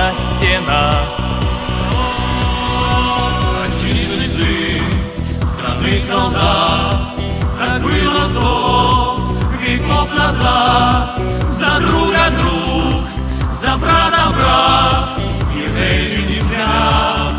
на стенах. Отчизны сын страны солдат, как было 100 веков назад. За друга друг, за брата брат, и эти не спят.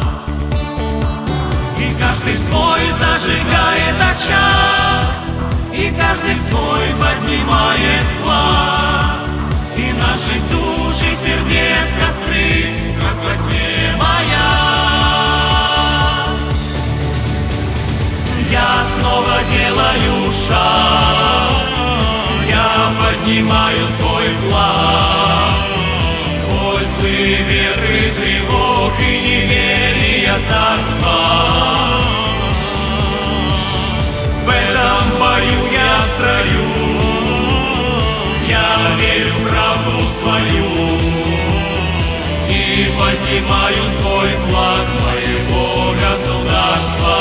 И каждый свой зажигает очаг, и каждый свой поднимает флаг. И наших душ и сердец костры, как во тьме моя. Я снова делаю шаг, я поднимаю свой флаг. Сквозь злые ветры тревог и неверия царства. В этом бою я в строю, я верю в правду свою и поднимаю свой флаг моего государства.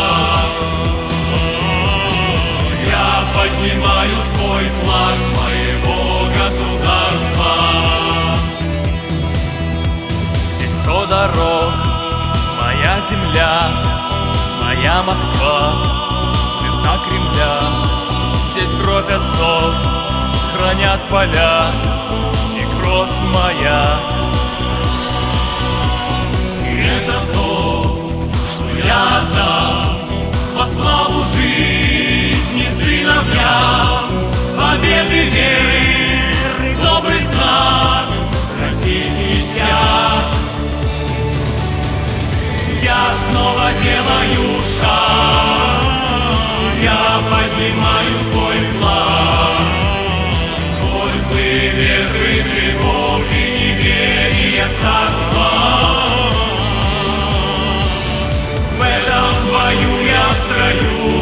Я поднимаю свой флаг моего государства. Здесь 100 дорог, моя земля, моя Москва, звезда Кремля. Здесь кровь отцов хранят поля и кровь моя. И это то, что я отдам во славу жизни сыновьям. Победы веры, добрый знак российский стяг. Я снова делаю шаг, я поднимаю свой флаг. Сквозь злые ветры тревог и неверия царства. В этом бою я в строю,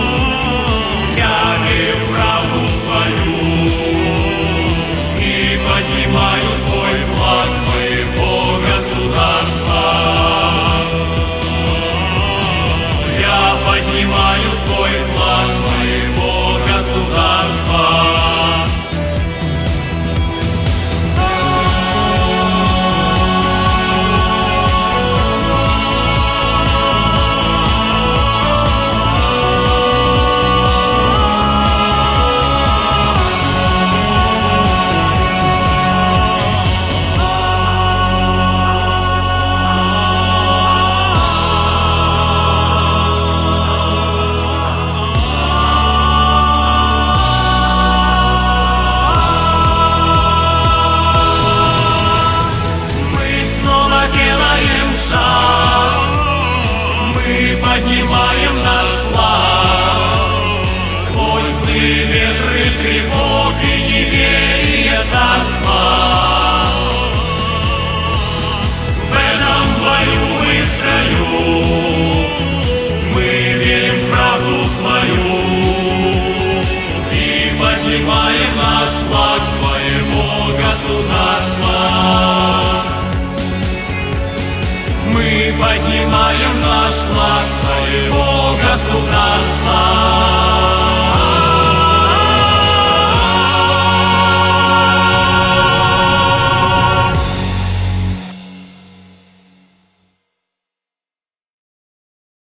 я верю в правду свою и поднимаю свой флаг моего государства. Я поднимаю свой флаг моего государства. Поднимаем наш флаг. Сквозь злые ветры тревог и неверия царства. В этом бою мы в строю, мы верим в правду свою и поднимаем наш флаг своего государства. Мы поднимаем наш флаг своего государства.